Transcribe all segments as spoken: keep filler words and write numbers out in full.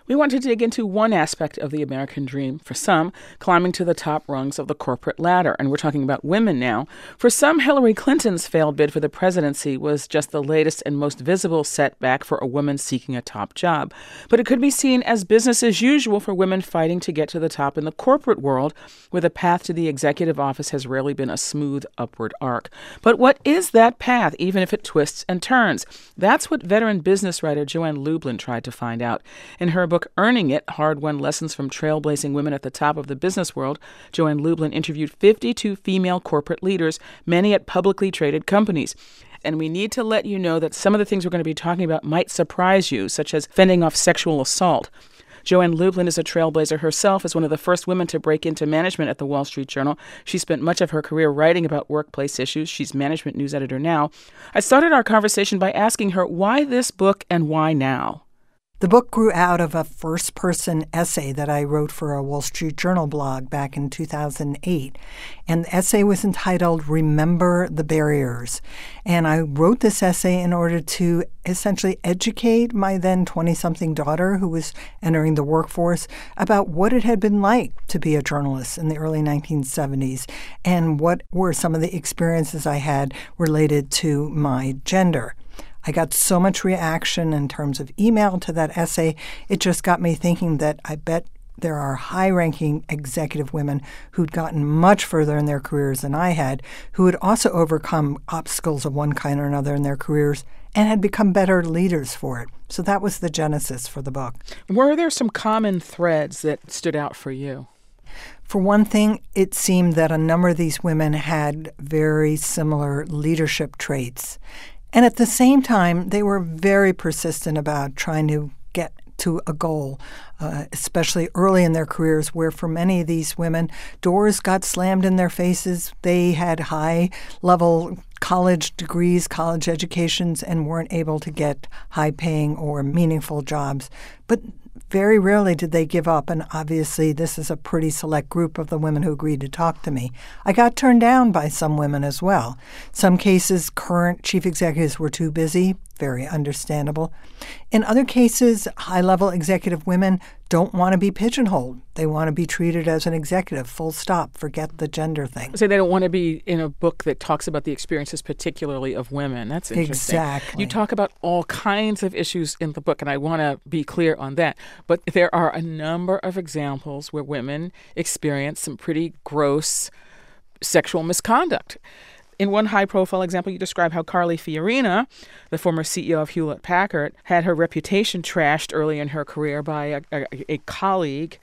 We want to dig into one aspect of the American dream. For some, climbing to the top rungs of the corporate ladder. And we're talking about women now. For some, Hillary Clinton's failed bid for the presidency was just the latest and most visible setback for a woman seeking a top job. But it could be seen as business as usual for women fighting to get to the top in the corporate world, where the path to the executive office has rarely been a smooth upward arc. But what is that path, even if it twists and turns? That's what veteran business writer Joanne Lublin tried to find out. In her book, Earning It, Hard-Won Lessons from Trailblazing Women at the Top of the Business World, Joanne Lublin interviewed fifty-two female corporate leaders, many at publicly traded companies. And we need to let you know that some of the things we're going to be talking about might surprise you, such as fending off sexual assault. Joanne Lublin is a trailblazer herself, as one of the first women to break into management at the Wall Street Journal. She spent much of her career writing about workplace issues. She's management news editor now. I started our conversation by asking her why this book and why now. The book grew out of a first-person essay that I wrote for a Wall Street Journal blog back in two thousand eight. And the essay was entitled Remember the Barriers. And I wrote this essay in order to essentially educate my then twenty-something daughter, who was entering the workforce, about what it had been like to be a journalist in the early nineteen seventies and what were some of the experiences I had related to my gender. I got so much reaction in terms of email to that essay, it just got me thinking that I bet there are high-ranking executive women who'd gotten much further in their careers than I had, who had also overcome obstacles of one kind or another in their careers and had become better leaders for it. So that was the genesis for the book. Were there some common threads that stood out for you? For one thing, it seemed that a number of these women had very similar leadership traits. And at the same time, they were very persistent about trying to get to a goal, uh, especially early in their careers, where for many of these women, doors got slammed in their faces. They had high-level college degrees, college educations, and weren't able to get high-paying or meaningful jobs. But very rarely did they give up, and obviously this is a pretty select group of the women who agreed to talk to me. I got turned down by some women as well. Some cases, current chief executives were too busy, very understandable. In other cases, high-level executive women don't want to be pigeonholed. They want to be treated as an executive, full stop, forget the gender thing. So they don't want to be in a book that talks about the experiences particularly of women. That's interesting. Exactly. You talk about all kinds of issues in the book, and I want to be clear on that. But there are a number of examples where women experience some pretty gross sexual misconduct. In one high-profile example, you describe how Carly Fiorina, the former C E O of Hewlett-Packard, had her reputation trashed early in her career by a, a, a colleague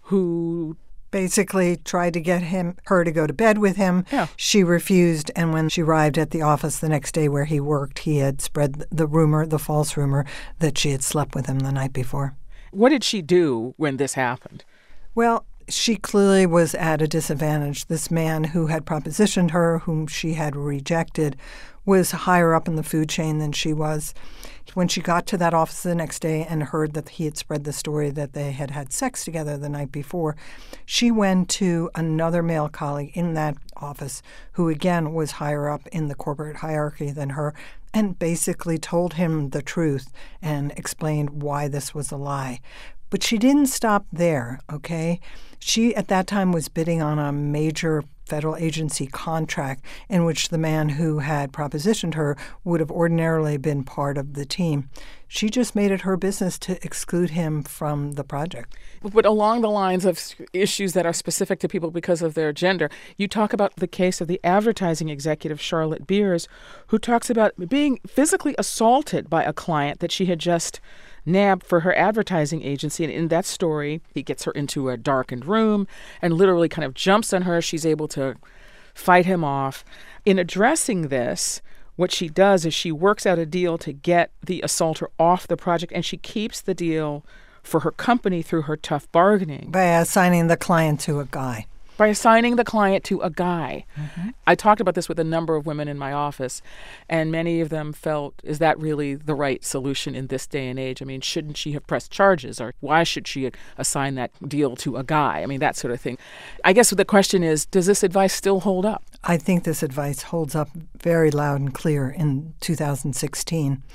who basically tried to get him, her to go to bed with him. Yeah. She refused, and when she arrived at the office the next day where he worked, he had spread the rumor, the false rumor, that she had slept with him the night before. What did she do when this happened? Well, she clearly was at a disadvantage. This man who had propositioned her, whom she had rejected, was higher up in the food chain than she was. When she got to that office the next day and heard that he had spread the story that they had had sex together the night before, she went to another male colleague in that office who, again, was higher up in the corporate hierarchy than her, and basically told him the truth and explained why this was a lie. But she didn't stop there, okay? She, at that time, was bidding on a major federal agency contract in which the man who had propositioned her would have ordinarily been part of the team. She just made it her business to exclude him from the project. But along the lines of issues that are specific to people because of their gender, you talk about the case of the advertising executive Charlotte Beers, who talks about being physically assaulted by a client that she had just nabbed for her advertising agency. And in that story, he gets her into a darkened room and literally kind of jumps on her. She's able to fight him off. In addressing this, what she does is she works out a deal to get the assaulter off the project, and she keeps the deal for her company through her tough bargaining. By assigning the client to a guy. By assigning the client to a guy. Mm-hmm. I talked about this with a number of women in my office, and many of them felt, is that really the right solution in this day and age? I mean, shouldn't she have pressed charges, or why should she assign that deal to a guy? I mean, that sort of thing. I guess the question is, does this advice still hold up? I think this advice holds up very loud and clear in two thousand sixteen.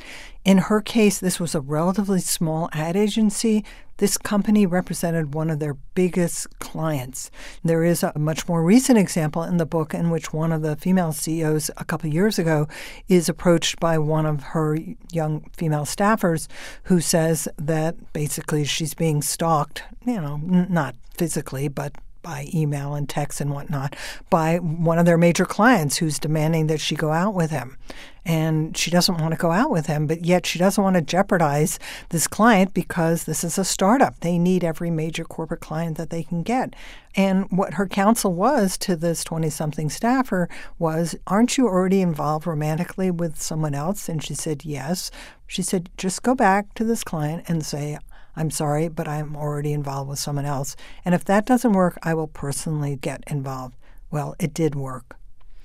In her case, this was a relatively small ad agency. This company represented one of their biggest clients. There is a much more recent example in the book in which one of the female C E Os a couple of years ago is approached by one of her young female staffers who says that basically she's being stalked, you know, n- not physically, but by email and text and whatnot, by one of their major clients who's demanding that she go out with him. And she doesn't want to go out with him, but yet she doesn't want to jeopardize this client because this is a startup. They need every major corporate client that they can get. And what her counsel was to this twenty-something staffer was, aren't you already involved romantically with someone else? And she said, yes. She said, just go back to this client and say, I'm sorry, but I'm already involved with someone else. And if that doesn't work, I will personally get involved. Well, it did work.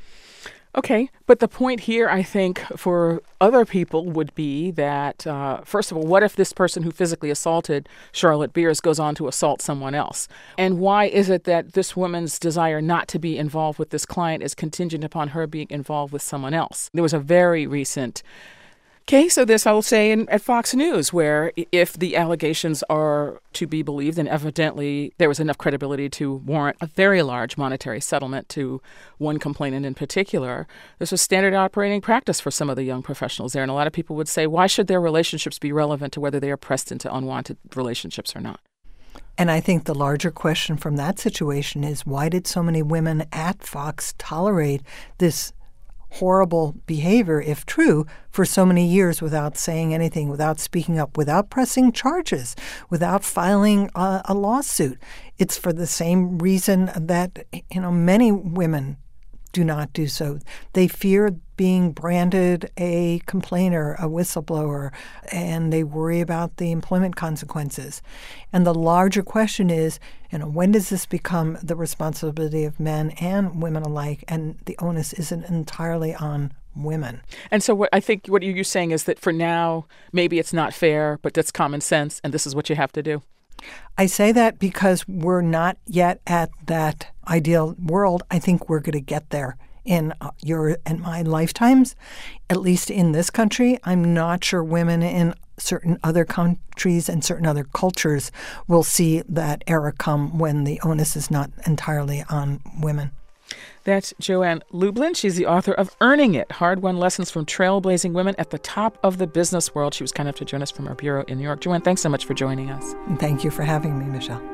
Okay, but the point here, I think, for other people would be that, uh, first of all, what if this person who physically assaulted Charlotte Beers goes on to assault someone else? And why is it that this woman's desire not to be involved with this client is contingent upon her being involved with someone else? There was a very recent case of this, I will say, in, at Fox News, where if the allegations are to be believed, and evidently there was enough credibility to warrant a very large monetary settlement to one complainant in particular, this was standard operating practice for some of the young professionals there. And a lot of people would say, why should their relationships be relevant to whether they are pressed into unwanted relationships or not? And I think the larger question from that situation is, why did so many women at Fox tolerate this horrible behavior, if true, for so many years without saying anything, without speaking up, without pressing charges, without filing a, a lawsuit? It's for the same reason that, you know, many women do not do so. They fear being branded a complainer, a whistleblower, and they worry about the employment consequences. And the larger question is, you know, when does this become the responsibility of men and women alike, and the onus isn't entirely on women? And so what I think what you're saying is that for now, maybe it's not fair, but that's common sense, and this is what you have to do. I say that because we're not yet at that ideal world. I think we're going to get there in uh, your and my lifetimes, at least in this country. I'm not sure women in certain other countries and certain other cultures will see that era come when the onus is not entirely on women. That's Joanne Lublin. She's the author of Earning It, Hard-Won Lessons from Trailblazing Women at the Top of the Business World. She was kind enough to join us from our bureau in New York. Joanne, thanks so much for joining us. And thank you for having me, Michelle.